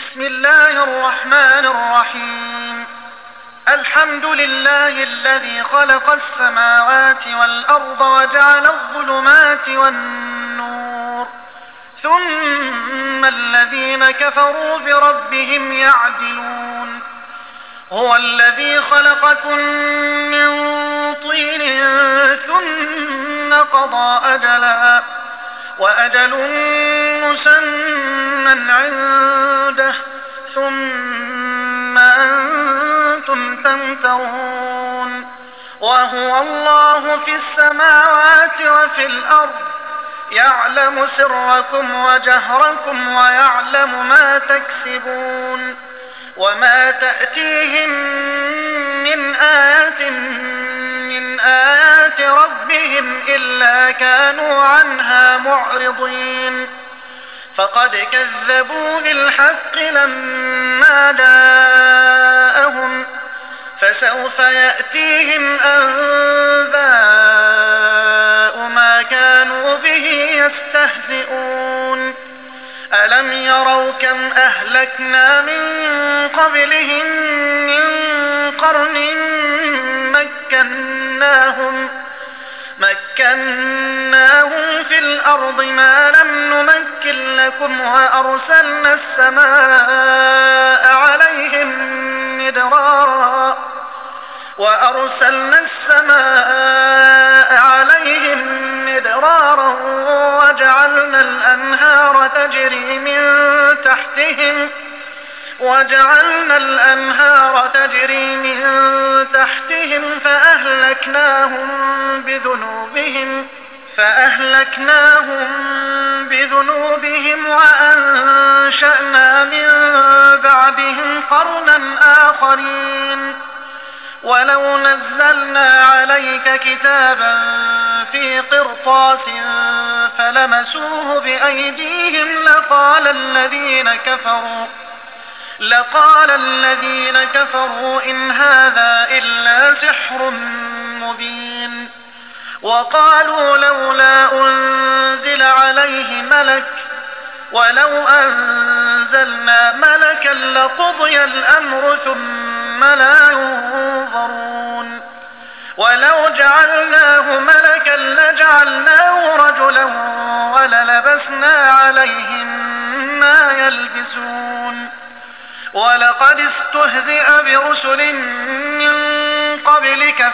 بسم الله الرحمن الرحيم. الحمد لله الذي خلق السماوات والأرض وجعل الظلمات والنور، ثم الذين كفروا بربهم يعدلون. هو الذي خلقكم من طين ثم قضى أجلا وأجل مسمى عنده ثم أنتم تمترون. وهو الله في السماوات وفي الأرض، يعلم سركم وجهركم ويعلم ما تكسبون. وما تأتيهم من آية من آيات ربهم إلا كانوا عنها معرضين. فقد كذبوا بالحق لما جاءهم، فسوف يأتيهم أنباء ما كانوا به يستهزئون. ألم يروا كم أهلكنا من قبلهم من قرن مكناهم في الأرض ما لم نمكن لكم، وأرسلنا السماء عليهم مدرارا وجعلنا الأنهار تجري من تحتهم فأهلكناهم بذنوبهم وأنشأنا من بعدهم قرنا آخرين. ولو نزلنا عليك كتابا في قرطاس فلمسوه بأيديهم لقال الذين كفروا إن هذا إلا سحر مبين. وقالوا لولا أنزل عليه ملك، ولو أنزلنا ملكا لقضي الأمر ثم لا ينظرون. ولو جعلناه ملكا لجعلناه رجلا وللبسنا عليهم ما يلبسون. ولقد استهزئ برسل من قبلك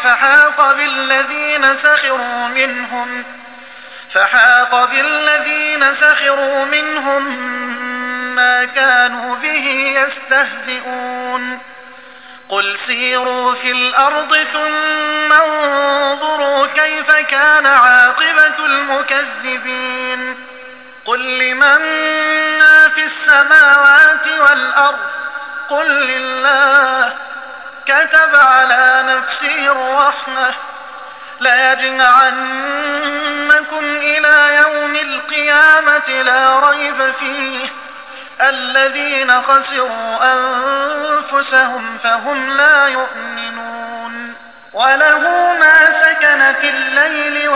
فحاق بالذين سخروا منهم ما كانوا به يستهزئون. قل سيروا في الأرض ثم انظروا كيف كان عاقبة المكذبين. قل لمن ما في السماوات والأرض قل لله، كتب على نفسه الرحمة ليجمعنكم إلى يوم القيامة لا ريب فيه، الذين خسروا أنفسهم فهم لا يؤمنون. وله ما سكن في الليل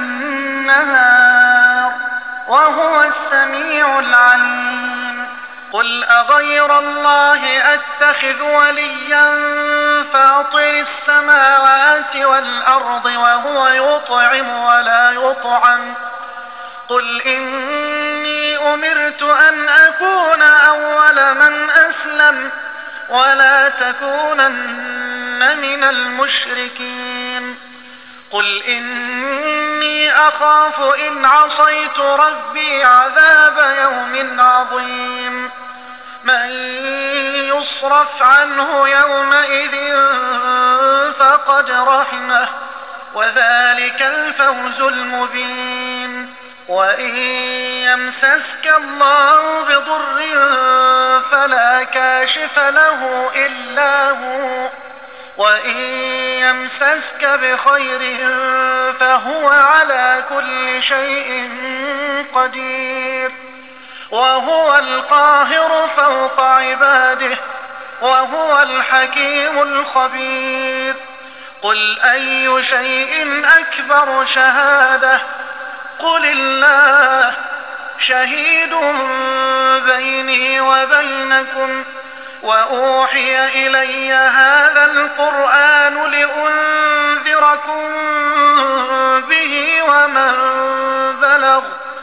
والنهار وهو السميع العليم. قل أغير الله أتخذ وليا فاطر السماوات والأرض وهو يطعم ولا يطعم. قل إني أمرت أن أكون أول من أسلم ولا تكونن من المشركين. قل إني أخاف إن عصيت ربي عذاب يوم عظيم. من يصرف عنه يومئذ فقد رحمه، وذلك الفوز المبين. وإن يمسسك الله بضر فلا كاشف له إلا هو، وإن يمسسك بخير فهو على كل شيء قدير. وهو القاهر فوق عباده وهو الحكيم الخبير. قل أي شيء أكبر شهادة؟ قل الله، شهيد بيني وبينكم وأوحي إلي هذا القرآن لأنذركم به ومن بلغ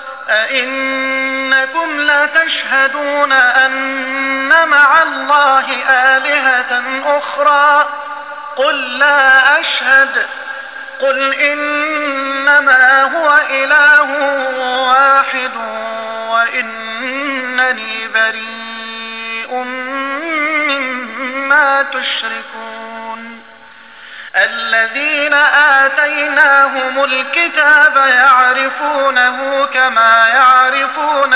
أئنكم لتشهدون أن مع الله آلهة أخرى قل لا أشهد قل إنما هو إله واحد وإنني بريء مما تشركون الذين آتيناهم الكتاب يعرفونه كما يعرفون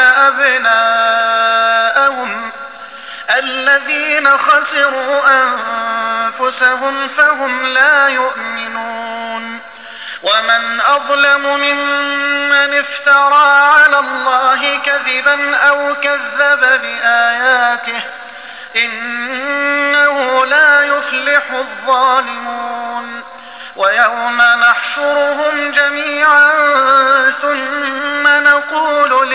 أبناءهم الذين خسروا أنفسهم فهم لا يؤمنون ومن أظلم ممن افترى على الله كذبا أو كذب بآياته إنه لا يفلح الظالمون ويوم نحشرهم جميعا ثم نقول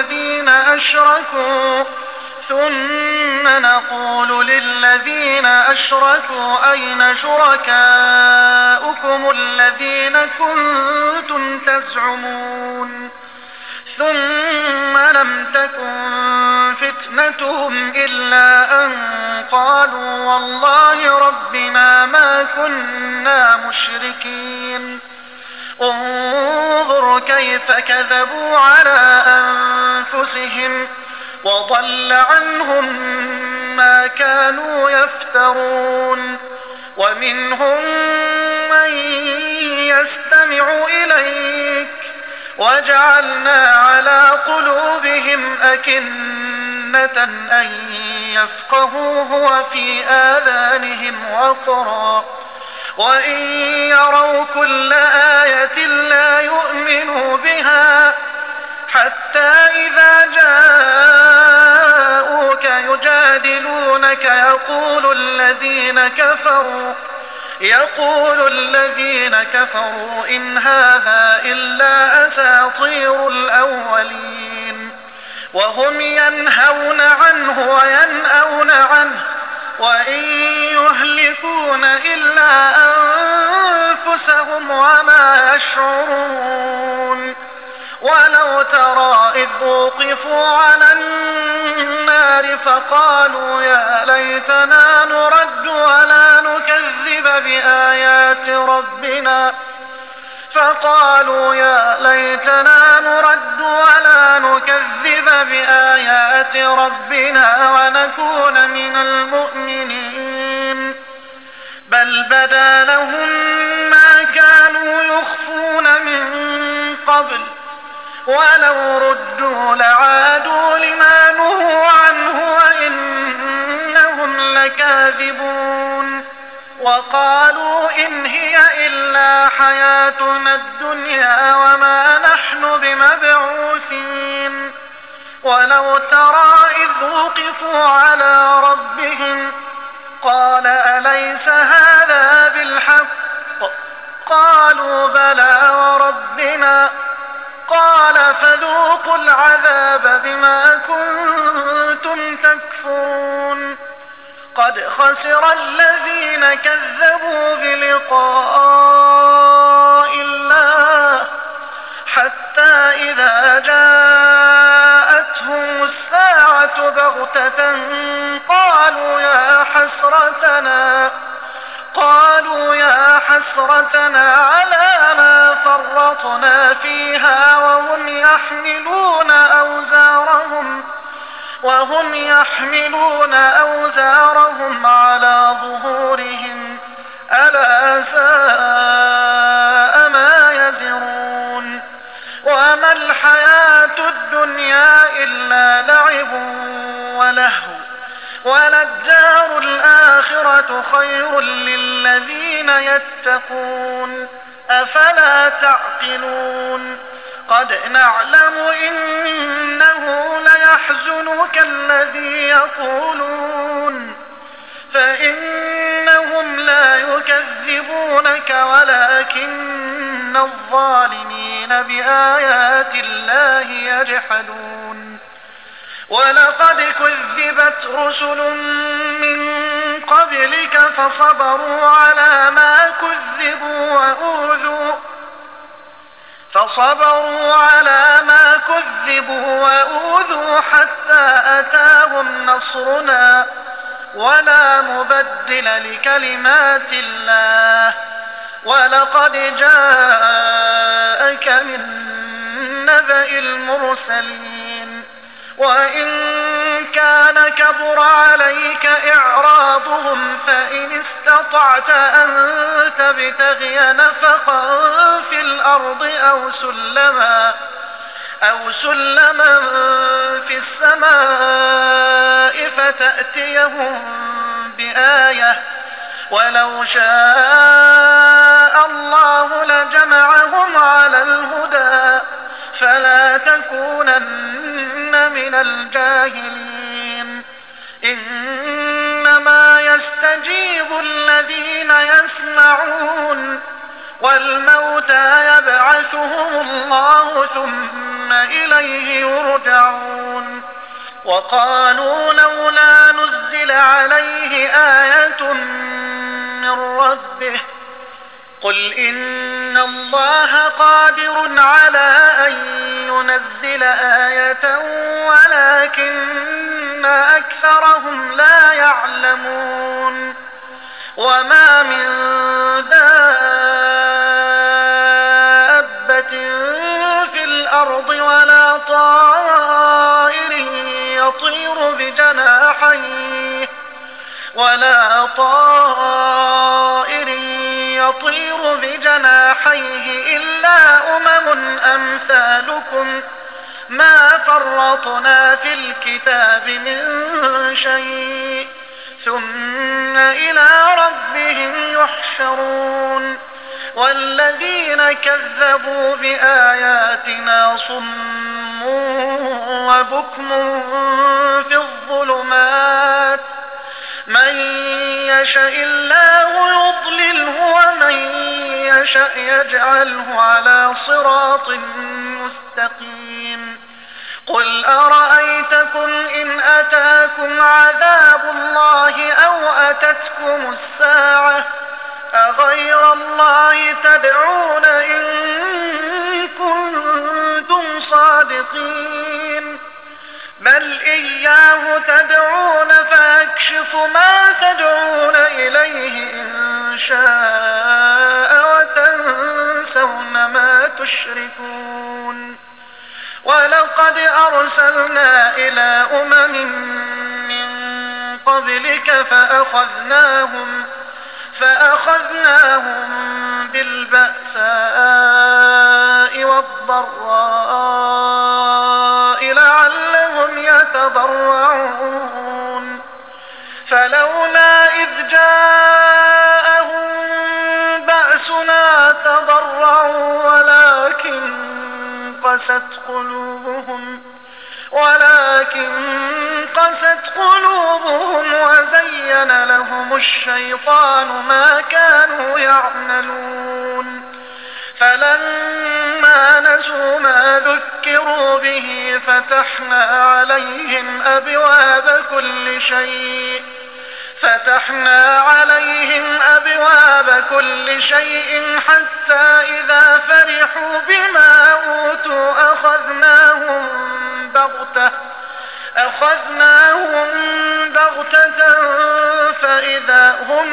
للذين أشركوا أين شركاؤكم الذين كنتم تزعمون ثم لم تكن فتنتهم إلا أن قالوا والله ربنا ما كنا مشركين انظر كيف كذبوا على أنفسهم وضل عنهم ما كانوا يفترون ومنهم من يستمع إليك وجعلنا على قلوبهم أكنة أن يفقهوه وفي آذانهم وقرا وإن يروا كل آية لا يؤمنوا بها حتى إذا جاءوك يجادلونك يقول الذين كفروا إن هذا إلا أساطير الأولين وهم ينهون عنه وينأون عنه وإن يهلكون إلا أنفسهم وما يشعرون ولو ترى إذ وقفوا على النار فقالوا يا ليتنا نرد ولا نكذب بآيات ربنا ونكون من المؤمنين بل بدا لهم ما كانوا يخفون من قبل ولو ردوا لعادوا لما نهوا عنه وإنهم لكاذبون وقالوا إن هي إلا حياتنا الدنيا وما نحن بمبعوثين ولو ترى إذ وقفوا على ربهم قال أليس هذا بالحق قالوا بلى وربنا قال فذوقوا العذاب بما كنتم تكفرون قد خسر الذين كذبوا بلقاء الله حتى إذا جاءتهم الساعة بغتة قالوا يا حسرتنا على ما فرطنا فيها وهم يحملون أوزارهم على ظهورهم ألا ساء ما يزرون وما الحياة الدنيا إلا لعب ولهو وللدار الآخرة خير للذين يتقون أفلا تعقلون قد نعلم إنه ليحزنك الذي يقولون فإنهم لا يكذبونك ولكن الظالمين بآيات الله يجحدون ولقد كذبت رسل من قبلك فصبروا على ما كذبوا وأوذوا حتى أتاهم نصرنا ولا مبدل لكلمات الله ولقد جاءك من نبأ المرسلين وإن كان كبر عليك إعراضهم فإن استطعت أن تبتغي نفقا في الأرض أو سلما في السماء فتأتيهم بآية ولو شاء الله لجمعهم على الهدى فلا تكونن من الجاهلين إنما يستجيب الذين يسمعون والموتى يبعثهم الله ثم إليه يرجعون وقالوا لولا نزل عليه آية من ربه قل إن الله قادر على أن ينزل آية ولكن أكثرهم لا يعلمون وما من دابة في الأرض ولا طائر يطير بجناحيه إلا أمثالكم ما فرطنا في الكتاب من شيء ثم إلى ربهم يحشرون والذين كذبوا بآياتنا صم وبكم في الظلمات من يشاء الله يضلله ومن يشاء يجعله على صراط مستقيم قل أرأيتكم إن أتاكم عذاب الله أو أتتكم الساعة أغير الله تدعون إن كنتم صادقين بل إياه تدعون فيكشف ما تدعون إليه إن شاء وتنسون ما تشركون ولقد أرسلنا إلى من قبلك فأخذناهم بالبأساء والضراء لعلهم يتضرعون فلولا إذ جاءهم بأسنا تضرعوا ولكن قست قلوبهم وزين لهم الشيطان ما كانوا يعملون فلما نسوا ما ذكروا به فتحنا عليهم أبواب كل شيء حتى إذا فرحوا بما أوتوا أخذناهم بغتة فإذا هم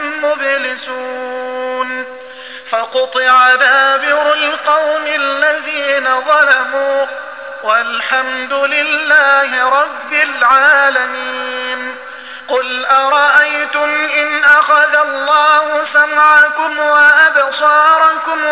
مبلسون فقطع دابر القوم الذين ظلموا والحمد لله رب العالمين قل أرأيتم إن أخذ الله سمعكم وأبصاركم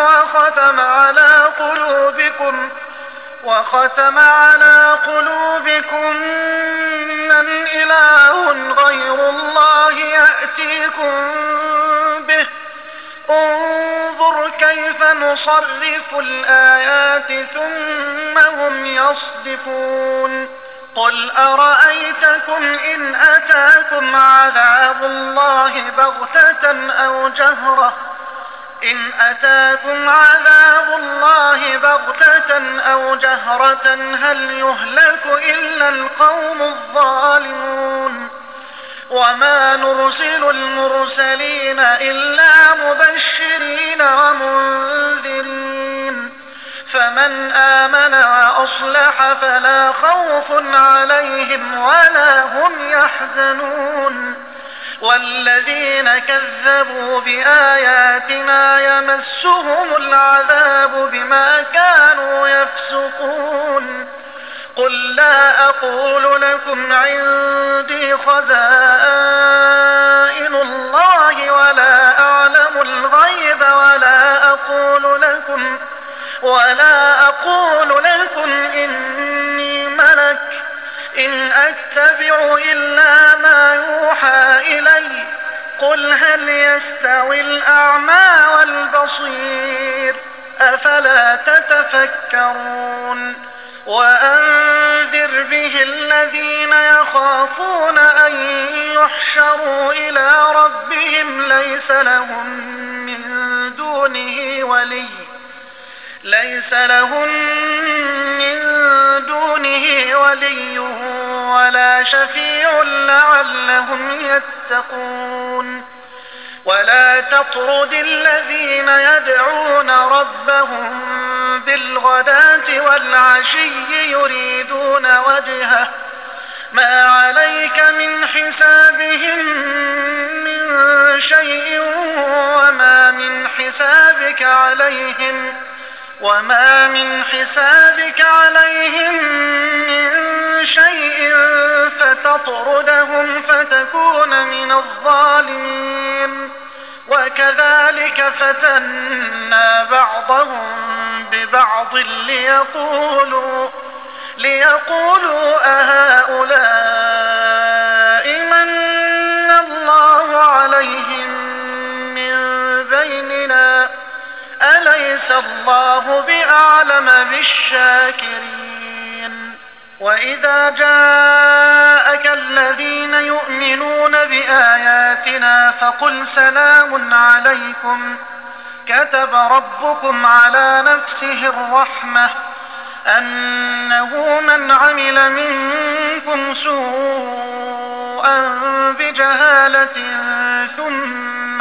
وختم على قلوبكم من إله غير الله يأتيكم به انظر كيف نصرف الآيات ثم هم يصدفون قل أرأيتكم إن أتاكم عذاب الله بغتة إن أتاكم عذاب الله بغتة أو جهرة هل يهلك إلا القوم الظالمون وما نرسل المرسلين إلا مبشرين ومنذرين فمن آمن وأصلح فلا خوف عليهم ولا هم يحزنون والذين كذبوا بآياتنا يمسهم العذاب بما كانوا يفسقون قل لا أقول لكم عندي خزائن الله ولا أعلم الغيب ولا أقول لكم إني ملك إن أتبع إلا ما يوحى إلي قل هل يستوي الأعمى والبصير أفلا تتفكرون وأنذر به الذين يخافون أن يحشروا إلى ربهم ليس لهم من دونه ولي ولا شفيع لعلهم يتقون ولا تطرد الذين يدعون ربهم بالغداة والعشي يريدون وجهه ما عليك من حسابهم من شيء وما من حسابك عليهم من شيء فتطردهم فتكون من الظالمين وكذلك فتنا بعضهم ببعض ليقولوا أهؤلاء من الله عليهم من بيننا أليس الله بأعلم بالشاكرين وإذا جاءك الذين يؤمنون بآياتنا فقل سلام عليكم كتب ربكم على نفسه الرحمة أنه من عمل منكم سوءا بجهالة ثم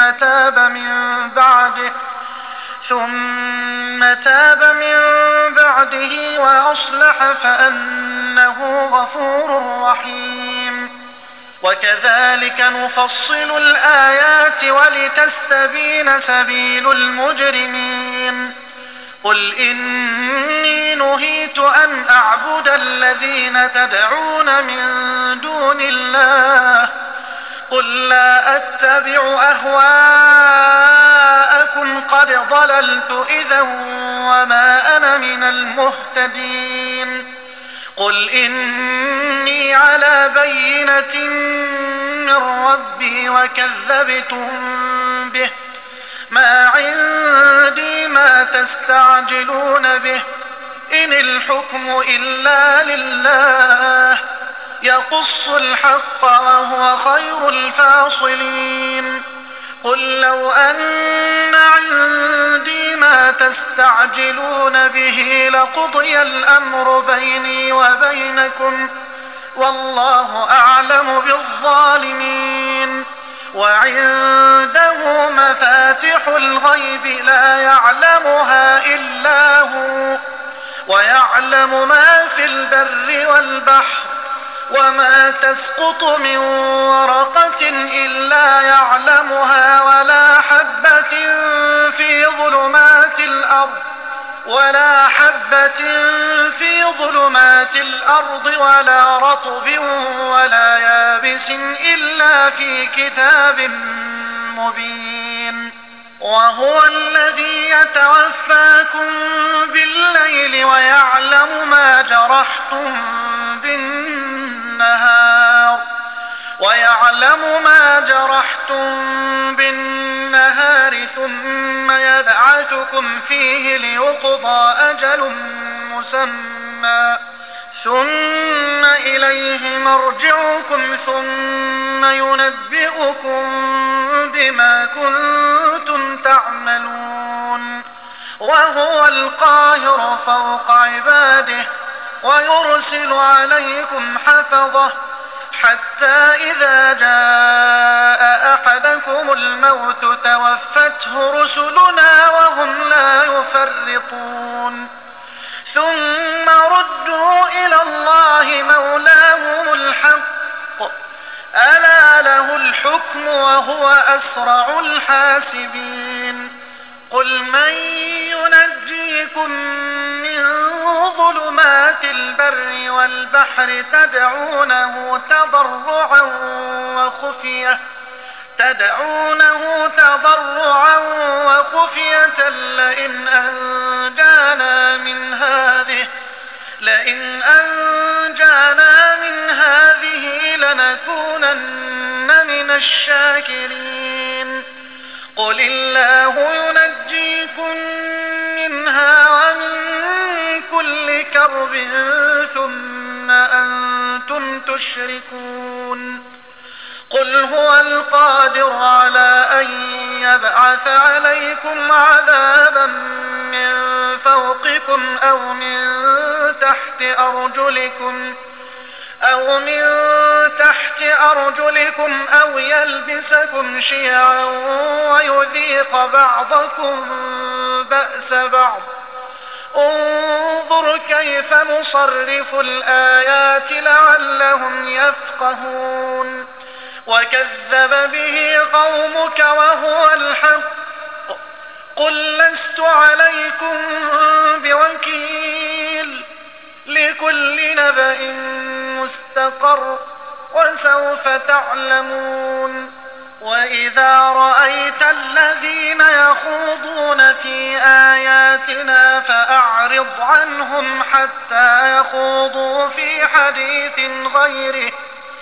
تاب من بعده وأصلح فأنه غفور رحيم وكذلك نفصل الآيات ولتستبين سبيل المجرمين قل إني نهيت أن أعبد الذين تدعون من دون الله قل لا أتبع أهواءكم قد ضللت إذا وما أنا من المهتدين قل إني على بينة من ربي وكذبتم به ما عندي ما تستعجلون به إن الحكم إلا لله يقص الحق وهو خير الفاصلين قل لو أن عندي ما تستعجلون به لقضي الأمر بيني وبينكم والله أعلم بالظالمين وعنده مفاتح الغيب لا يعلمها إلا هو ويعلم ما في البر والبحر وما تسقط من ورقة إلا يعلمها ولا حبة في ظلمات الأرض ولا رطب ولا يابس إلا في كتاب مبين وهو الذي يتوفاكم بالليل ويعلم ما جرحتم بالنهار ثم يبعثكم فيه ليقضى أجل مسمى ثم إليه مرجعكم ثم ينبئكم بما كنتم تعملون وهو القاهر فوق عباده ويرسل عليكم حفظة حتى إذا جاء أحدكم الموت توفته رسلنا وهم لا يفرطون ثم ردوا إلى الله مولاهم الحق ألا له الحكم وهو أسرع الحاسبين قل من ينجيكم من ظلمات البر والبحر تدعونه تضرعا وخفية لئن أنجانا من هذه لنكونن من الشاكرين قل الله ينجيكم منها ومن كل كرب ثم أنتم تشركون قل هو القادر على أن يبعث عليكم عذابا من فوقكم أو من تحت أرجلكم أو يلبسكم شيعا ويذيق بعضكم بأس بعض انظر كيف نصرف الآيات لعلهم يفقهون وكذب به قومك وهو الحق قل لست عليكم بوكيل لكل نبأ مستقر وسوف تعلمون وإذا رأيت الذين يخوضون في آياتنا فأعرض عنهم حتى يخوضوا في حديث غيره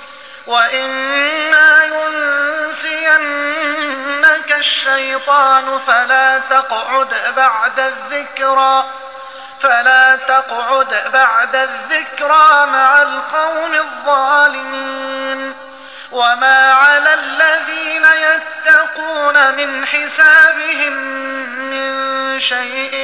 وإما ينسينك الشيطان فلا تقعد بعد الذكرى مع القوم الظالمين وما على الذين يتقون من حسابهم من شيء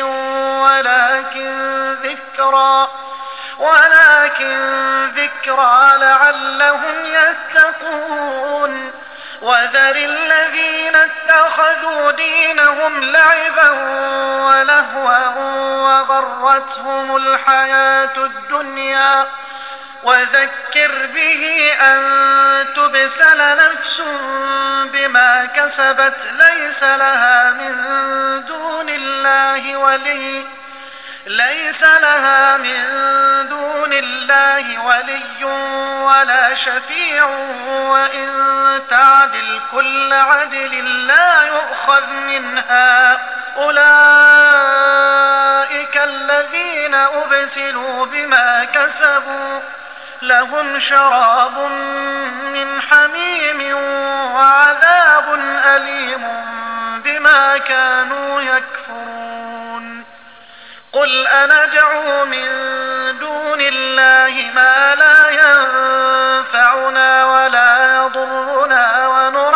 ولكن ذكرى لعلهم يتقون وذر الذين اتخذوا دينهم لعبا ولهوا وغرتهم الحياة الدنيا وذكر به أن تبسل نفس بما كسبت ليس لها من دون الله ولي ولا شفيع وإن تعدل كل عدل لا يؤخذ منها أولئك الذين أبسلوا بما كسبوا لهم شراب من حميم وعذاب أليم بما كانوا يكفرون قل أندعو من دون الله ما لا ينفعنا ولا يضرنا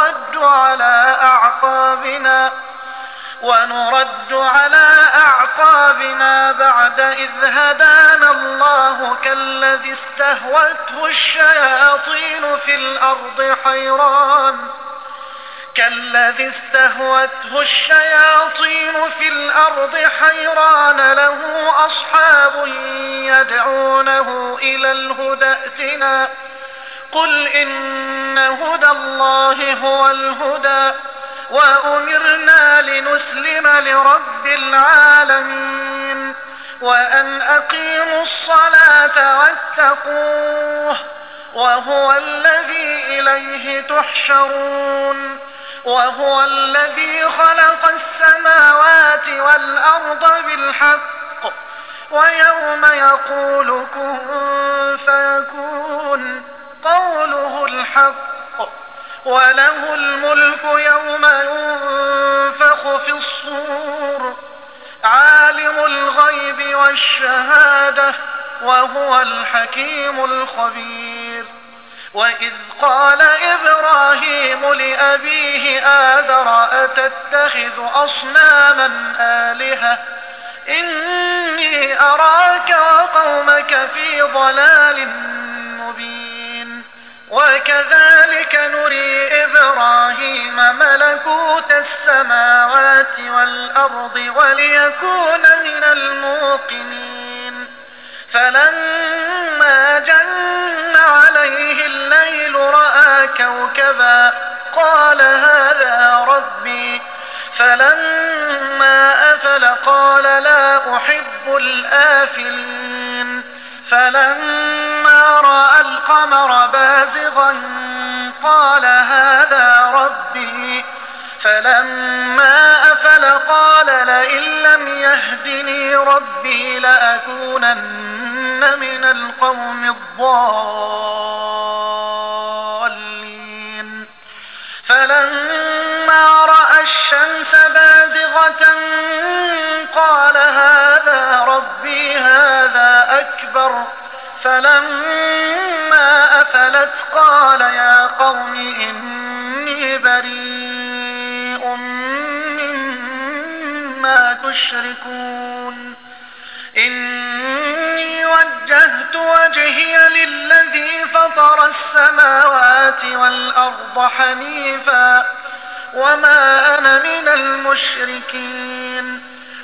ونرد على أعقابنا بعد إذ هدانا الله كالذي استهوته الشياطين في الأرض حيران له أصحاب يدعونه إلى الهدى ائتنا قل إن هدى الله هو الهدى وأمرنا لنسلم لرب العالمين وأن أقيموا الصلاة واتقوه وهو الذي إليه تحشرون وهو الذي خلق السماوات والأرض بالحق ويوم يقول كن فيكون قوله الحق وله الملك يوم ينفخ في الصور عالم الغيب والشهادة وهو الحكيم الخبير وإذ قال إبراهيم لأبيه آذر أتتخذ أصناما آلهة إني أراك وقومك في ضلال مبين. وكذلك نري إبراهيم ملكوت السماوات والأرض وليكون من الموقنين. فلما جن عليه الليل رأى كوكبا قال هذا ربي. فلما أفل قال لا أحب الآفلين. فلما رأى القمر بازغا قال هذا ربي. فلما أفل قال لئن لم يهدني ربي لأكونن من القوم الضالين. فلما رأى الشمس بازغة قال هذا ربي هذا أكبر. فلما أفلت قال يا قوم إني بريء مما تشركون. إني وجهت وجهي للذي فطر السماوات والأرض حنيفا وما أنا من المشركين.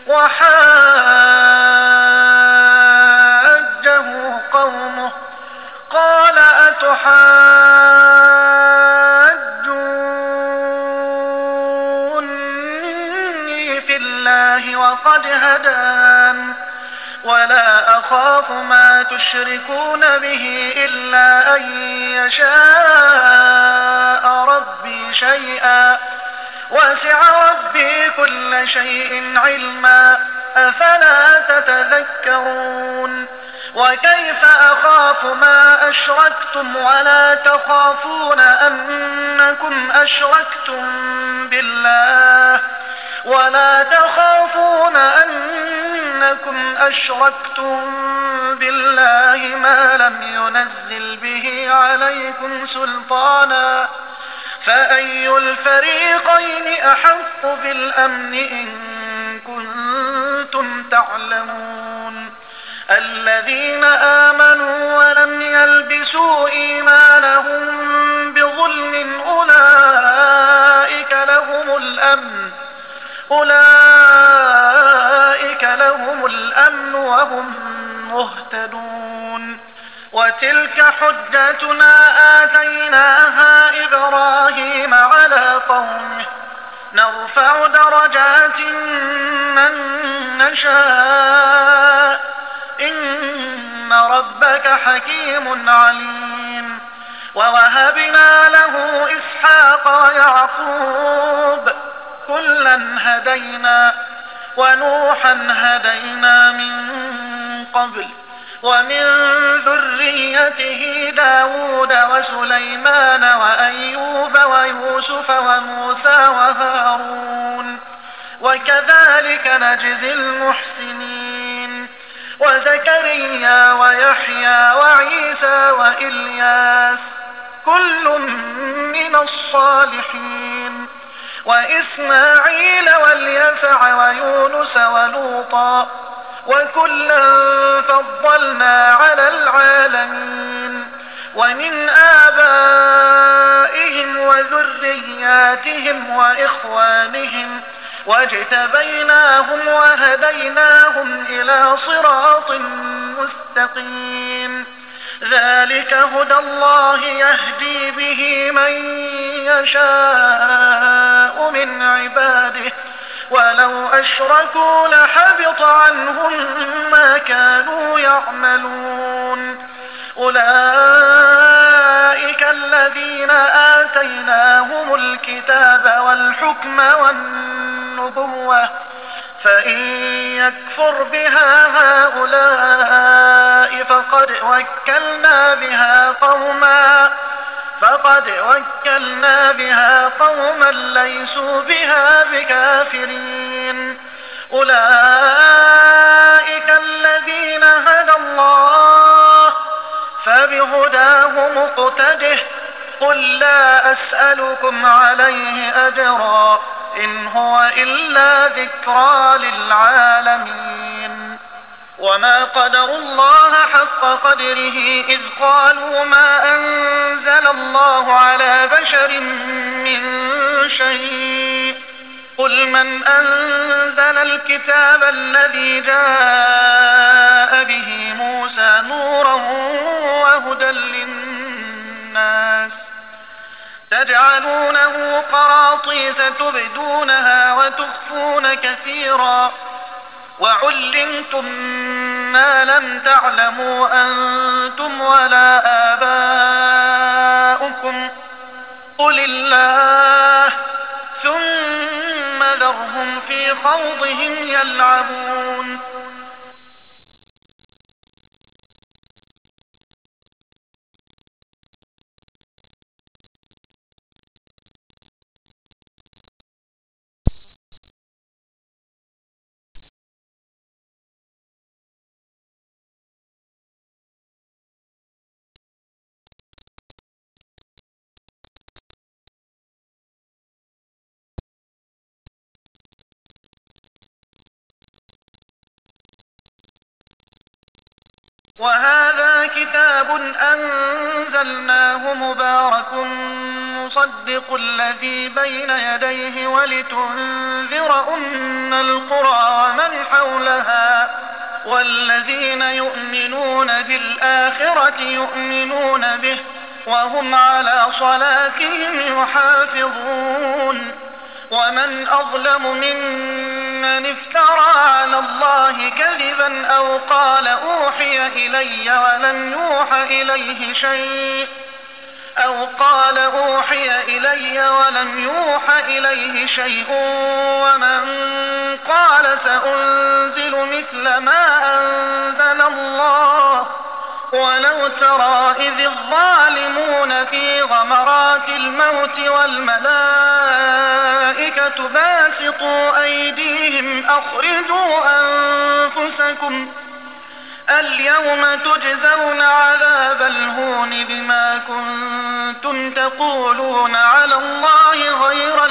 وحاجه قومه قال أتحاجوني في الله وقد هدان ولا أخاف ما تشركون به إلا أن يشاء ربي شيئا وسع ربي كل شيء علما أفلا تتذكرون. وكيف أخاف ما أشركتم ولا تخافون أنكم أشركتم بالله ما لم ينزل به عليكم سلطانا فأي الفريقين أحق بالأمن إن كنتم تعلمون. الذين آمنوا ولم يلبسوا إيمانهم بظلم أولئك لهم الأمن وهم مهتدون. وتلك حجتنا آتيناها إبراهيم على قومه نرفع درجات من نشاء إن ربك حكيم عليم. ووهبنا له إسحاق ويعقوب كلا هدينا ونوحا هدينا من قبل ومن ذريته داود وسليمان وأيوب ويوسف وموسى وهارون وكذلك نجزي المحسنين. وزكريا ويحيى وعيسى وإلياس كل من الصالحين وإسماعيل واليسع ويونس ولوطا وكلا فضلنا على العالمين. ومن آبائهم وذرياتهم وإخوانهم واجتبيناهم وهديناهم إلى صراط مستقيم. ذلك هدى الله يهدي به من يشاء من عباده ولو أشركوا لحبط عنهم ما كانوا يعملون. أولئك الذين آتيناهم الكتاب والحكم والنبوة فإن يكفر بها هؤلاء فقد وكلنا بها قوما ليسوا بها بكافرين. أولئك الذين هدى الله فبهداه مقتده قل لا أسألكم عليه أجرا إن هو إلا ذكرى للعالمين. وما قدروا الله حق قدره إذ قالوا ما أنزل الله على بشر من شيء قل من أنزل الكتاب الذي جاء به موسى نورا وهدى للناس تجعلونه قراطيس تبدونها وتخفون كثيرا وعلمتم ما لم تعلموا أنتم ولا آباؤكم قل الله ثم ذرهم في خوضهم يلعبون وهذا كتاب أنزلناه مبارك مصدق الذي بين يديه ولتنذر أم القرى ومن حولها والذين يؤمنون بالآخرة يؤمنون به وهم على صلاتهم يحافظون ومن أظلم ممن افترى على الله كذبا أو قال أوحي إلي ولم يوحى إليه شيء ومن قال سأنزل مثل ما أنزل الله ولو ترى إذ الظالمون في غمرات الموت والملائكة باسطوا أيديهم أخرجوا أنفسكم اليوم تجزون عذاب الهون بما كنتم تقولون على الله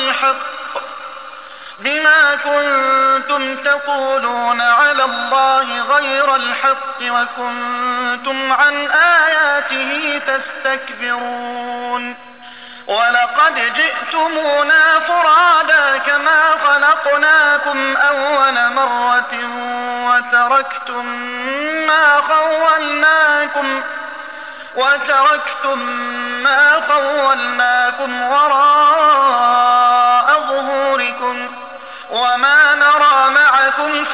غير الحق وكنتم عن آياته تستكبرون ولقد جئتمونا فرادا كما خلقناكم أول مرة وتركتم ما خولناكم وراء ظهوركم وما نرى معكم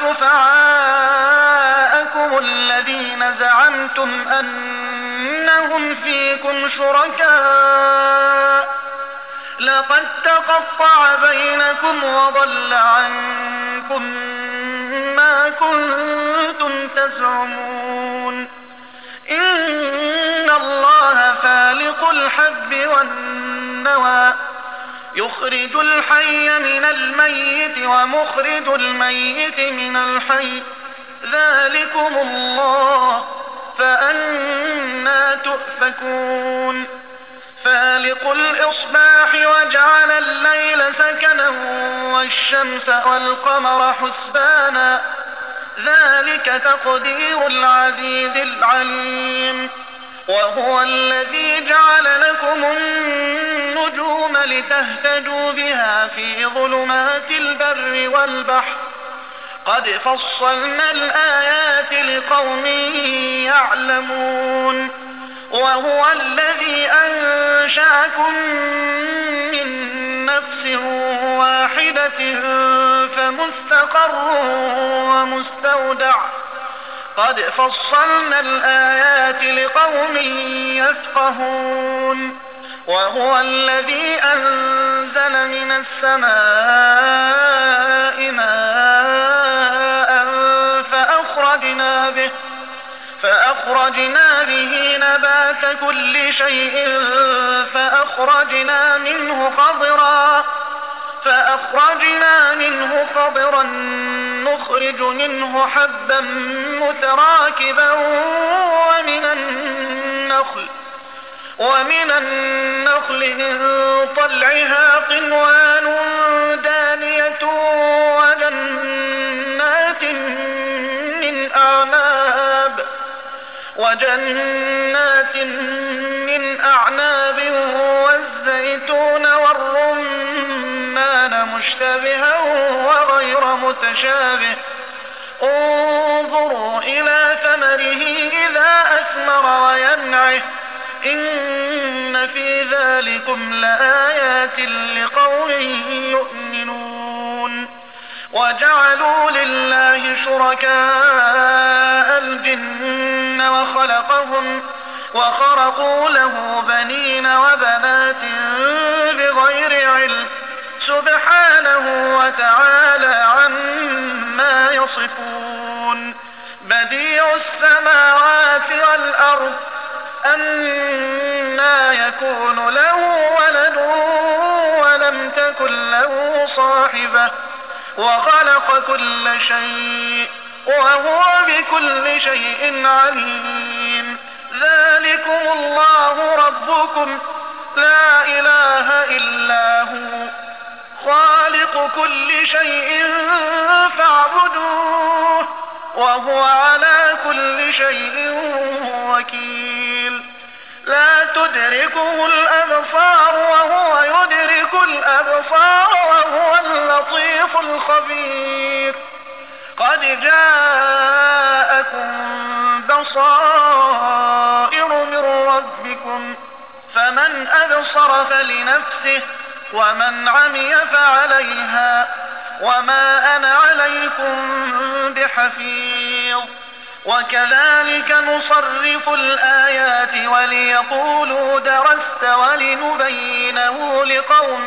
شفعاءكم الذين زعمتم أنهم فيكم شركاء لقد تقطع بينكم وضل عنكم ما كنتم تزعمون إن الله فالق الحب والنوى يخرج الحي من الميت ومخرج الميت من الحي ذلكم الله فأنى تؤفكون فالق الإصباح وجعل الليل سكنا والشمس والقمر حسبانا ذلك تقدير العزيز العليم وهو الذي جعل لكم النجوم لتهتدوا بها في ظلمات البر والبحر قد فصلنا الآيات لقوم يعلمون وهو الذي أنشأكم من نفس واحدة فمستقر ومستودع قد فصلنا الآيات لقوم يفقهون وهو الذي أنزل من السماء ماء فأخرجنا به نبات كل شيء فأخرجنا منه خضرا نخرج منه حبا متراكبا ومن النخل من طلعها قنوان دانية وجنات من أعناب وجنات من أعناب والزيتون والرمان مشتبها وغير متشابه انظروا إلى ثمره إذا أثمر وينعه إن في ذلكم لآيات لقوم يؤمنون وجعلوا لله شركاء الجن وخرقوا له بنين وبنات بغير علم سبحانه وتعالى عما يصفون بديع السماوات والأرض أنى يكون له ولد ولم تكن له صاحبة وخلق كل شيء وهو بكل شيء عليم ذلكم الله ربكم لا إله إلا هو خالق كل شيء فاعبدوه وهو على كل شيء وكيل لا تدركه الأبصار وهو يدرك الأبصار وهو اللطيف الخبير قد جاءكم بصائر من ربكم فمن أبصر فلنفسه ومن عمي فعليها وما أنا عليكم بحفيظ وكذلك نصرف الآيات وليقولوا درست ولنبينه لقوم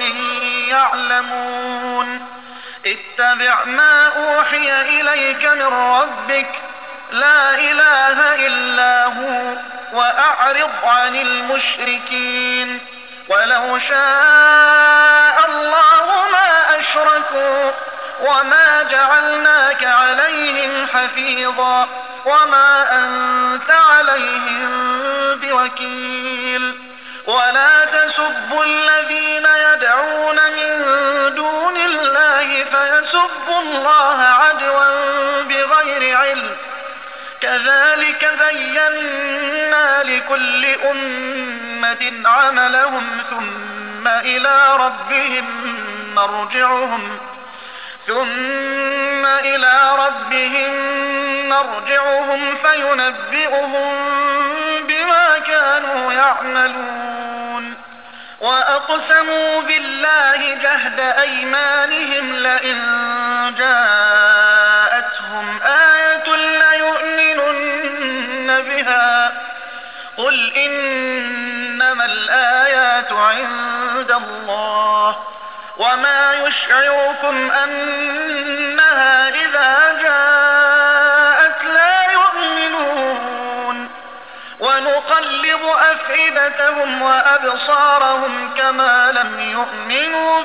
يعلمون اتبع ما أوحي إليك من ربك لا إله إلا هو وأعرض عن المشركين ولو شاء الله ما أشركوا وما جعلناك عليهم حفيظا وما أنت عليهم بوكيل ولا تسبوا الذين يدعون من دون الله فيسبوا الله عدوا بغير علم كذلك زينا لكل أمة عملهم ثم إلى ربهم مرجعهم فينبئهم بما كانوا يعملون وأقسموا بالله جهد أيمانهم لئن جاءتهم آية ليؤمنن بها قل إنما الآيات عند الله وما يشعركم أنها إذا جاءت لا يؤمنون ونقلب أفئدتهم وأبصارهم كما لم يؤمنوا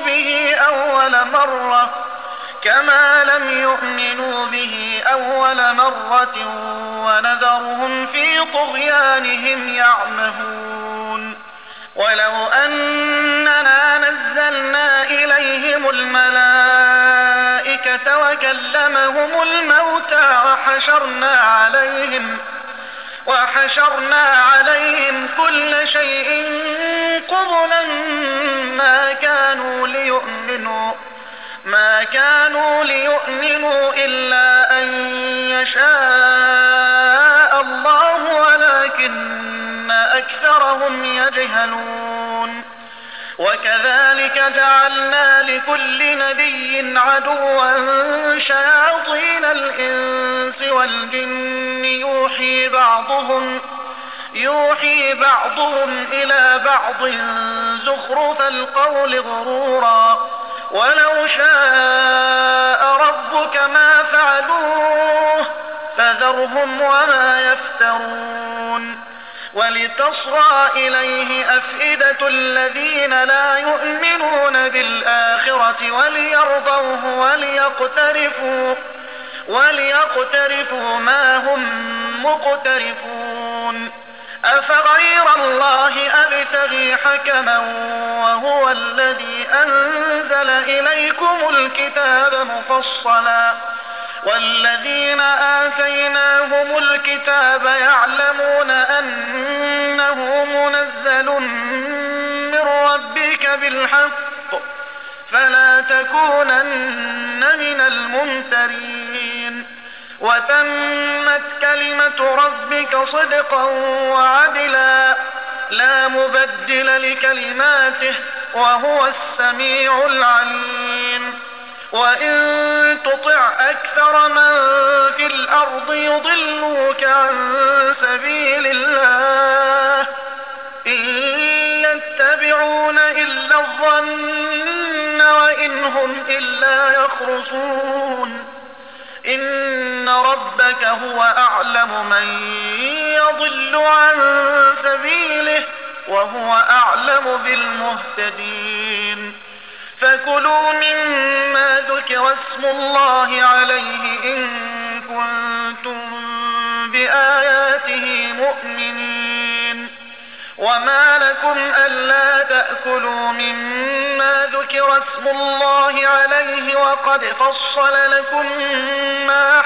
به أول مرة ونذرهم في طغيانهم يعمهون ولو أننا نزلنا إليهم الملائكة وكلمهم الموتى وحشرنا عليهم كل شيء قبلا ما كانوا ليؤمنوا إلا أن يشاء الله ولكن أكثرهم يجهلون وكذلك جعلنا لكل نبي عدوا شياطين الإنس والجن يوحي بعضهم إلى بعض زخرف القول غرورا ولو شاء ربك ما فعلوه فذرهم وما يفترون ولتصغى إليه أفئدة الذين لا يؤمنون بالآخرة وليرضوه وليقترفوا ما هم مقترفون أفغير الله أبتغي حكما وهو الذي أنزل إليكم الكتاب مفصلا والذين آتيناهم الكتاب يعلمون أنه منزل من ربك بالحق فلا تكونن من الممترين وتمت كلمة ربك صدقا وعدلا لا مبدل لكلماته وهو السميع العليم وإن تطع أكثر من في الأرض يضلوك عن سبيل الله إن يتبعون إلا الظن وإن هم إلا يخرصون إن ربك هو أعلم من يضل عن سبيله وهو أعلم بالمهتدين فكلوا مما ذكر اسم الله عليه إن كنتم بآياته مؤمنين وما لكم ألا تأكلوا مما ذكر اسم الله عليه وقد فصل لكم ما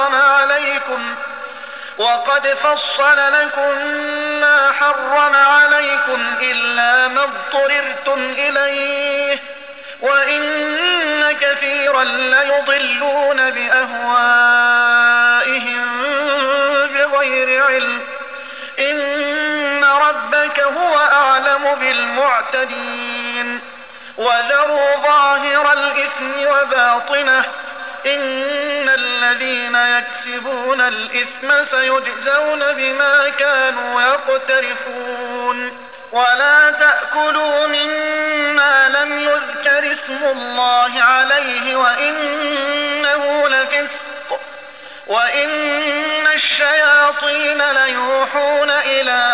حرم عليكم إلا ما اضطررتم إليه وإن كثيرا ليضلون بأهوائهم بغير علم إن ربك هو أعلم بالمعتدين وذروا ظاهر الإثم وباطنه إن الذين يكسبون الإثم سيجزون بما كانوا يقترفون ولا تأكلوا مما لم يذكر اسم الله عليه وإنه لفسق وإن الشياطين ليوحون إلى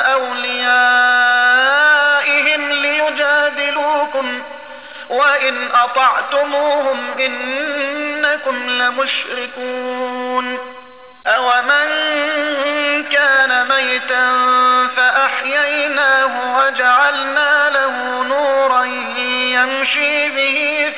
أوليائهم ليجادلوكم وإن أطعتموهم إنكم لمشركون أومن كان ميتا فأحييناه وجعلنا له نورا يمشي به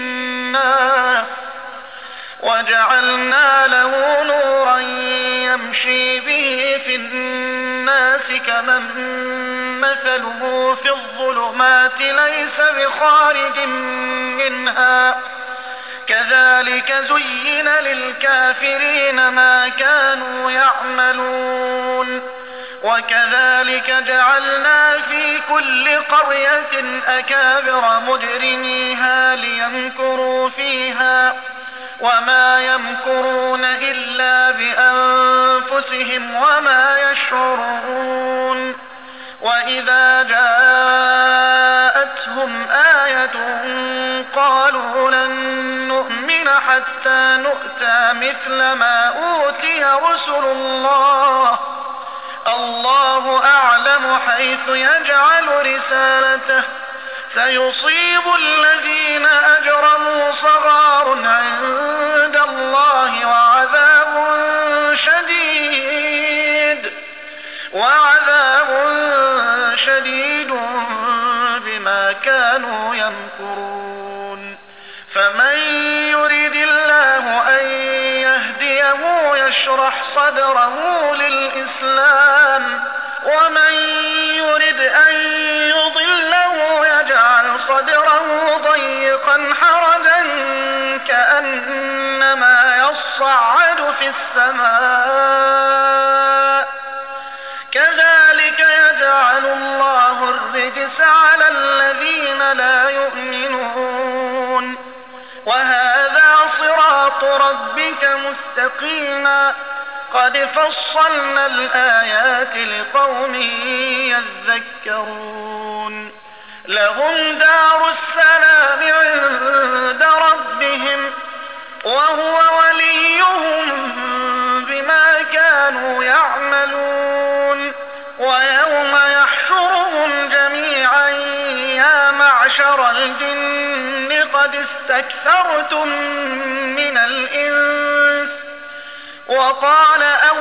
في الناس كمن مثله في الظلمات ليس بخارج منها كذلك زين للكافرين ما كانوا يعملون وكذلك جعلنا في كل قرية أكابر مجرميها ليمكروا فيها وما يمكرون إلا بأنفسهم وما يشعرون وإذا جاءتهم آية قالوا لن نؤمن حتى نؤتى مثل ما أوتي رسل الله الله أعلم حيث يجعل رسالته سيصيب الذين أجرموا صغار عند الله وعذاب شديد بما كانوا يمكرون فمن يريد الله أن يهديه يشرح صدره للإسلام ومن يرد أن يضله يجعل صدره ضيقا حرجا كأنما يصعد في السماء كذلك يجعل الله الرجس على الذين لا يؤمنون وهذا صراط ربك مستقيما قد فصلنا الآيات لقوم يذكرون لهم دار السلام عند ربهم وهو وليهم بما كانوا يعملون ويوم يحشرهم جميعا يا معشر الجن قد استكثرتم من الإنس وقال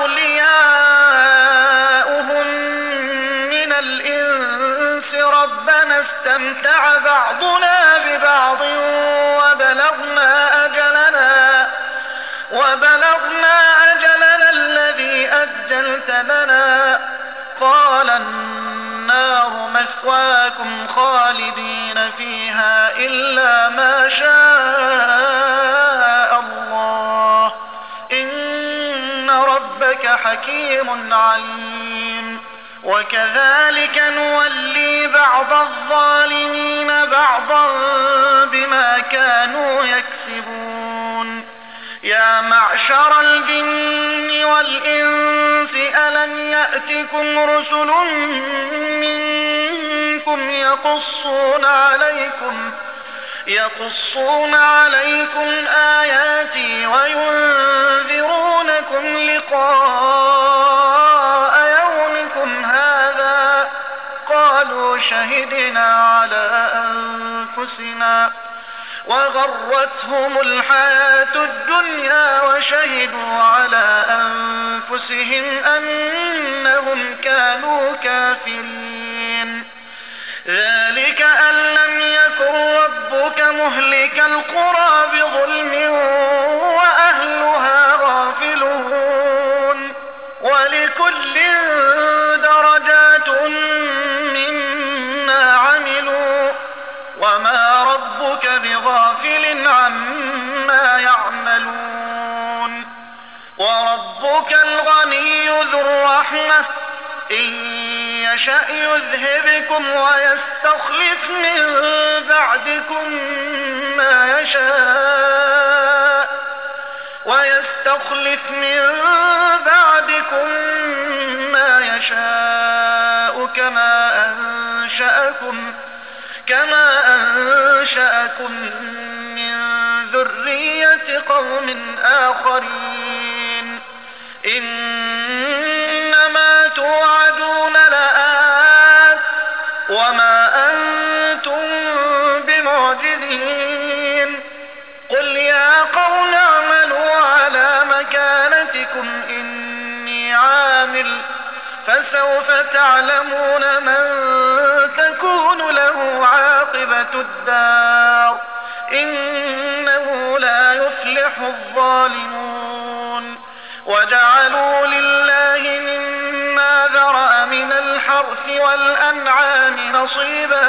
أولياؤهم من الإنس ربنا استمتع بعضنا ببعض وبلغنا قال النار مثواكم خالدين فيها إلا ما شاء الله إن ربك حكيم عليم. وكذلك نولي بعض الظالمين بعضا بما كانوا يكسبون. يا معشر الجن والإنس ألم يأتكم رسل منكم يقصون عليكم آياتي وينذرونكم لقاء يومكم هذا؟ قالوا شهدنا على أنفسنا وغرتهم الحياة الدنيا وشهدوا على أنفسهم أنهم كانوا كافرين. ذلك أن لم يكن ربك مهلك القرى بظلم وأهلها غافلون. ولكل درجات مما عملوا وما ربك بغافل عما يعملون. وربك الغني ذو الرحمة إن يشأ يذهبكم ويستخلف من بعدكم ما يشاء كما أنشأكم من ذرية قوم آخرين. إنما توعدون لآت وما أنتم بمعجزين. قل يا قوم اعملوا على مكانتكم إني عامل فسوف تعلمون من تكون له عاقبة الدار إنه لا يفلح الظالمون. وجعلوا لله مما ذرأ من الحرث والأنعام نصيبا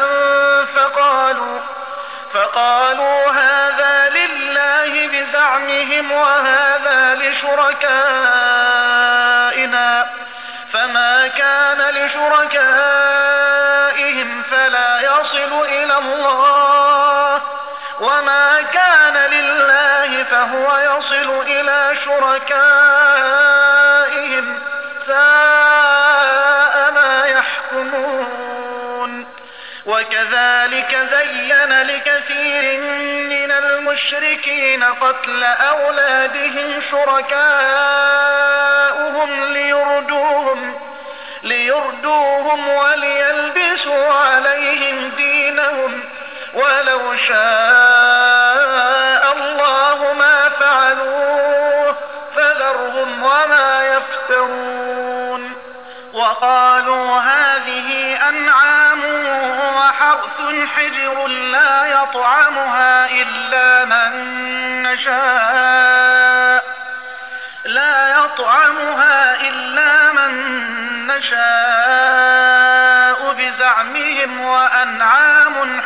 فقالوا هذا لله بزعمهم وهذا لشركائنا فما كان لشركائهم فلا يصل إلى الله وما كان لله فهو يصل إلى شركائهم ساء ما يحكمون. وكذلك زين لكثير من المشركين قتل أولادهم شركاؤهم ليردوهم وليلبسوا عليهم دينهم ولو شاء الله ما فعلوه فذرهم وما يفترون. وقالوا هذه أنعام وحرث حجر لا يطعمها إلا من نشاء بزعمهم وأنعام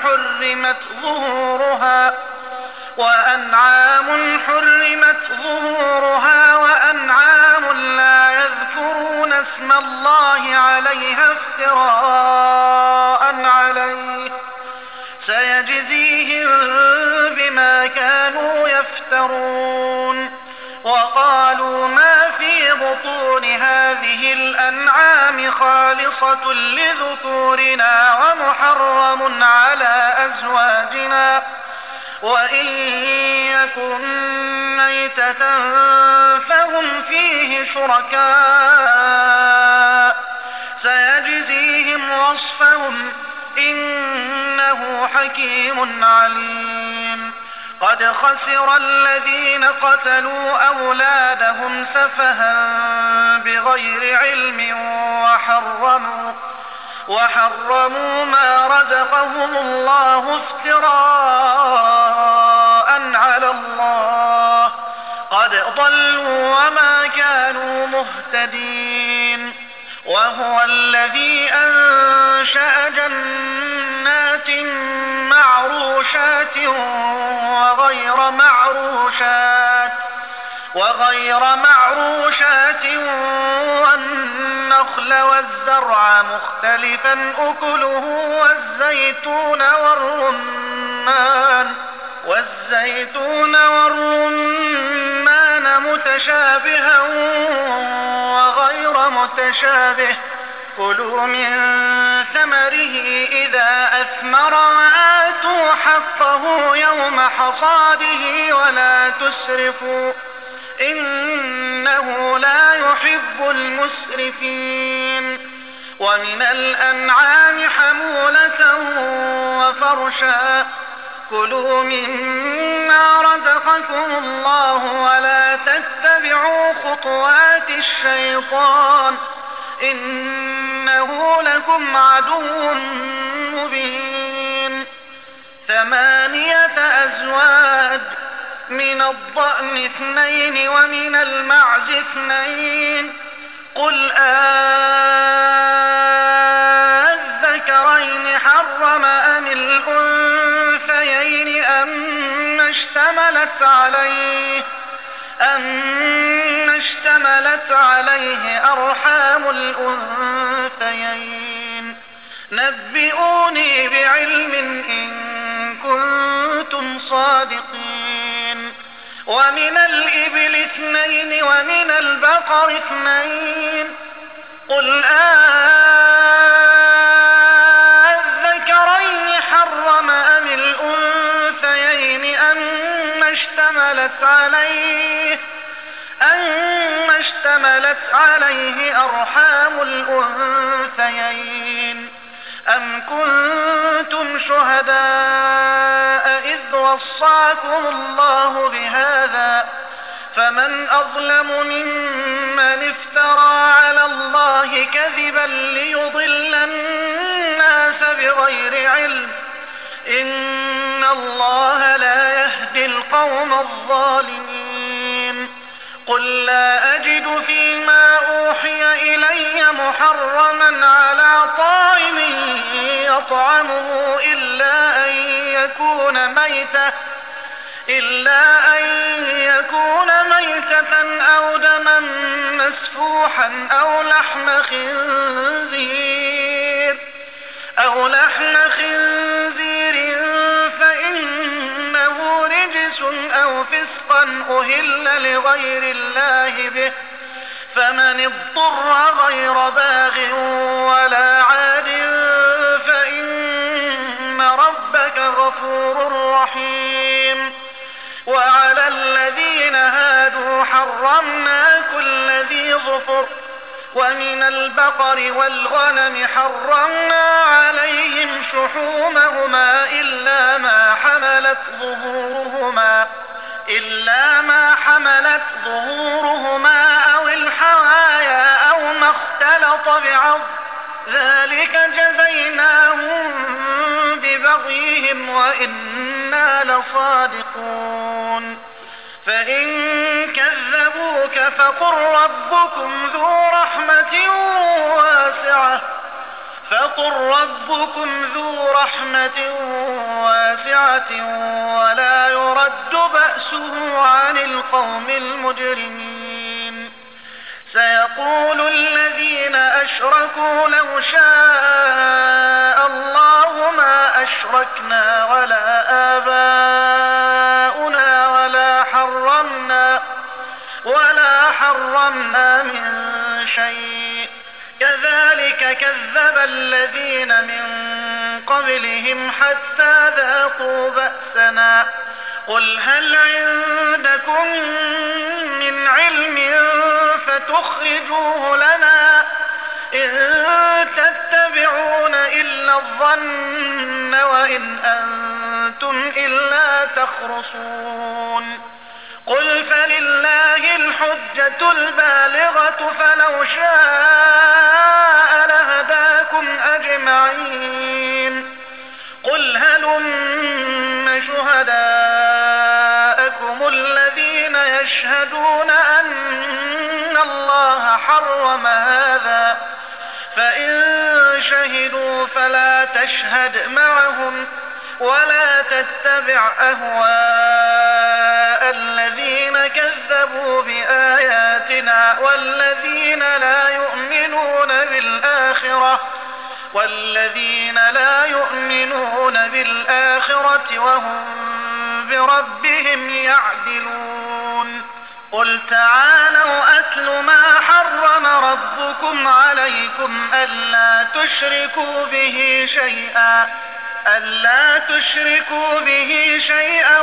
حرمت ظهورها وأنعام لا يذكرون اسم الله عليها افتراء عليه سيجزيهم بما كانوا يفترون. وقالوا ما في بطون هذه الأنعام خالصة لذكورنا ومحرم على أزواجنا وإن يكن ميتة فهم فيه شركاء سيجزيهم وصفهم إنه حكيم عليم. قد خسر الذين قتلوا أولادهم سفها بغير علم وحرموا ما رزقهم الله افتراء على الله قد ضلوا وما كانوا مهتدين. وهو الذي أنشأ جنات معروشات وغير معروشات والنخل والزرع مختلفا أكله والزيتون والرمان متشابها وغير متشابه كلوا من ثمره إذا أثمر وآتوا حقه يوم حصاده ولا تسرفوا إنه لا يحب المسرفين ومن الأنعام حمولة وفرشا كلوا مما رزقكم الله ولا تتبعوا خطوات الشيطان إنه لكم عدو مبين 8 أزواج من الضأن 2 ومن المعز 2 قل أذكرين حرم أم الأنثيين أما اشتملت عليه أرحام الأنثيين نبئوني بعلم إن كنتم صادقين ومن الإبل 2 ومن البقر 2 قل أذكرين حرم أم الأنثيين أما اشتملت عليه أرحام الأنثيين أم كنتم شهداء إذ وصاكم الله بهذا فمن أظلم ممن افترى على الله كذبا ليضل الناس بغير علم إن الله لا يهدي القوم الظالمين قل لا أجد فيما أوحي إلي محرما على طاعم يطعمه إلا أن يكون ميتة أو دما مسفوحا أو لحم خنزير فإنه رجس أو فسقا أهل لغير الله به فمن اضطر غير باغ ولا عاد فإن ربك غفور رحيم وعلى الذين هادوا حرمنا كل ذي ظفر ومن البقر والغنم حرمنا عليهم شحومهما إلا ما حملت ظهورهما أو الحوايا أو ما اختلط بعض ذلك جزيناهم ببغيهم وإنا لصادقون فإن كذبوك فقل ربكم ذو رحمة واسعة ولا يرد بأسه عن القوم المجرمين سيقول الذين أشركوا لو شاء الله ما أشركنا ولا آباؤنا ولا حرمنا من شيء كذلك كذب الذين من قبلهم حتى ذاقوا بأسنا قل هل عندكم من علم فتخرجوه لنا إن تتبعون إلا الظن وإن أنتم إلا تخرصون قل فلله الحجة البالغة فلو شاء لهداكم أجمعين قل هلم شهداءكم الذين يشهدون أن الله حرم هذا فإن شهدوا فلا تشهد معهم ولا تتبع أهواء الذين كذبوا بآياتنا والذين لا يؤمنون بالآخرة وهم بربهم يعدلون. قل تعالوا أتل ما حرم ربكم عليكم ألا تشركوا به شيئا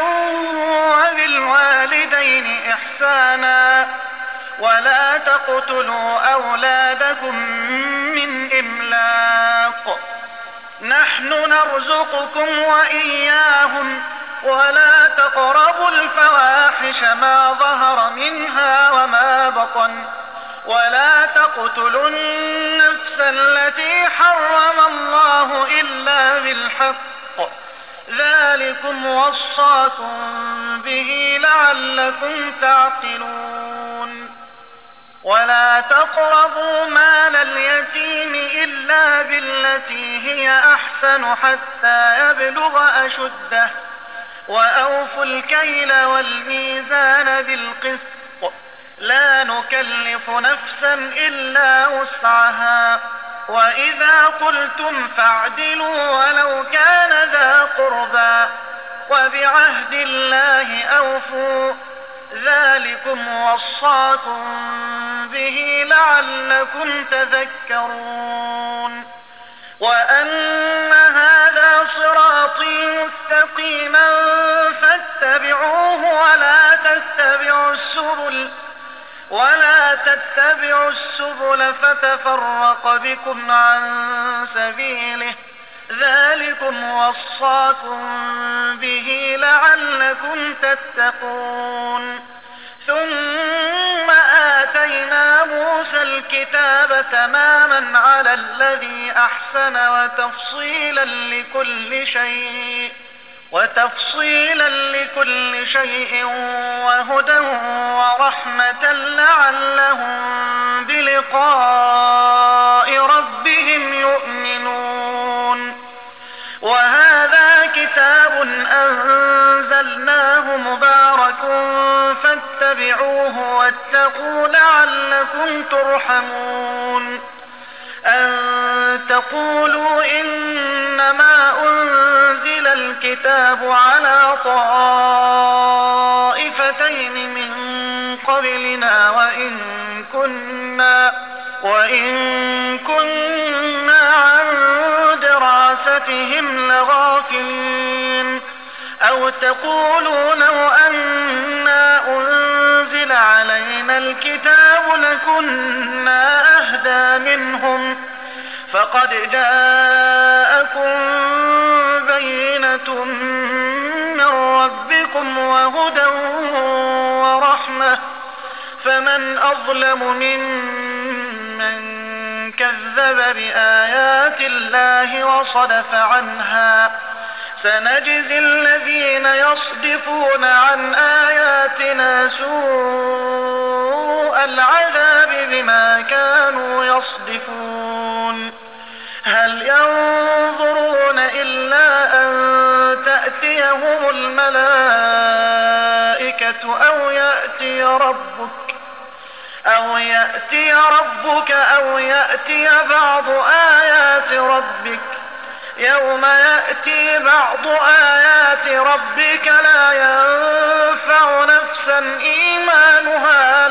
وبالوالدين إحسانا ولا تقتلوا أولادكم من إملاق نحن نرزقكم وإياهم ولا تقربوا الفواحش ما ظهر منها وما بطن ولا تقتلوا النفس التي حرم الله إلا بالحق ذلكم وصاكم به لعلكم تعقلون. ولا تقربوا مال اليتيم إلا بالتي هي أحسن حتى يبلغ أشده وأوفوا الكيل والميزان بالقسط لا نكلف نفسا إلا وسعها وإذا قلتم فاعدلوا ولو كان ذا قربى وبعهد الله أوفوا ذلكم وصاكم به لعلكم تذكرون. وأن هذا صراطي مستقيما فاتبعوه ولا تتبعوا السبل فتفرق بكم عن سبيله ذلكم وصاكم به لعلكم تتقون. ثم آتينا موسى الكتاب تماما على الذي أحسن وتفصيلا لكل شيء وهدى ورحمة لعلهم بلقاء ربهم يؤمنون. وهذا كتاب أنزلناه مبارك فاتبعوه واتقوا لعلكم ترحمون. أن تقولوا إنما أنزل الكتاب على طائفتين من قبلنا وإن كنا عن دراستهم لغافلين. أو تقولوا لو أنا أنزل علينا الكتاب لكنا أهدى منهم فقد جاءكم بينة من ربكم وهدى ورحمة فمن أظلم ممن كذب بآيات الله وصدف عنها سنجزي الذين يصدفون عن آياتنا سوء العذاب بما كانوا يصدفون. هل ينظرون إلا أن تأتيهم الملائكة أو يأتي ربك أو يأتي بعض آيات ربك يوم يأتي بعض آيات ربك لا ينفع نفسا إيمانها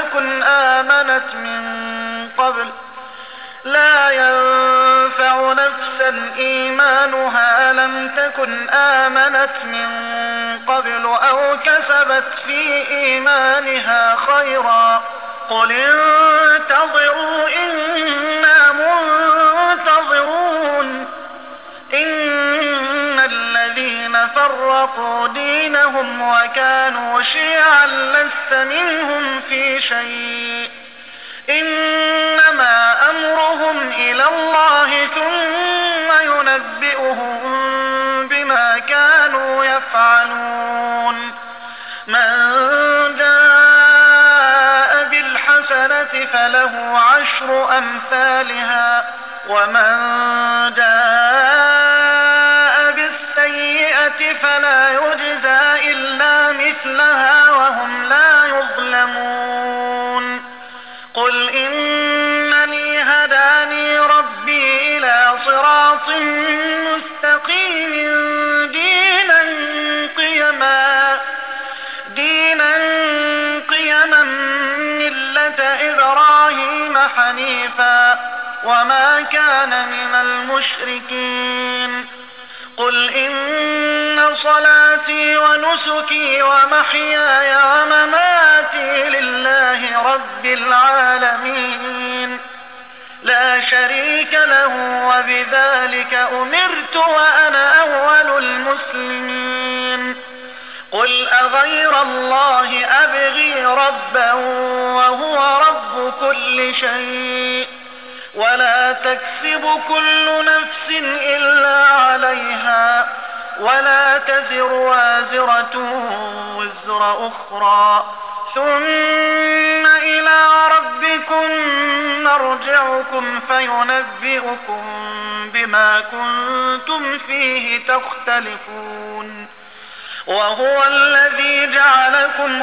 لم تكن آمنت من قبل أو كسبت في إيمانها خيرا قل انتظروا إنا منتظرون. إن الذين فرقوا دينهم وكانوا شيعا لست منهم في شيء إنما أمرهم إلى الله ثم ينبئهم بما كانوا يفعلون. من جاء بالحسنة فله 10 أمثالها ومن جاء بالسيئة فلا يجزى إلا مثلها وهم لا يظلمون. قل إنني هداني ربي إلى صراط مستقيم دينا قيما ملة إبراهيم حنيفا وما كان من المشركين. قل إن صلاتي ونسكي ومحياي ومماتي لله رب العالمين لا شريك له وبذلك أمرت وأنا أول المسلمين. قل أغير الله أبغي ربا وهو رب كل شيء ولا تكسب كل نفس إلا عليها ولا تزر وازرة وزر أخرى ثم إلى ربكم مرجعكم فينبئكم بما كنتم فيه تختلفون. وهو الذي جعلكم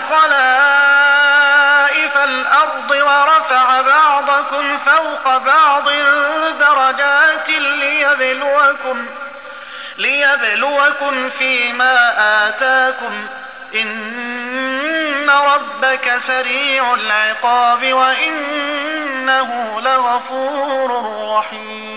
خلائف الأرض ورفع بعضكم فوق بعض درجات ليبلوكم فيما آتاكم إن ربك سريع العقاب وإنه لغفور رحيم.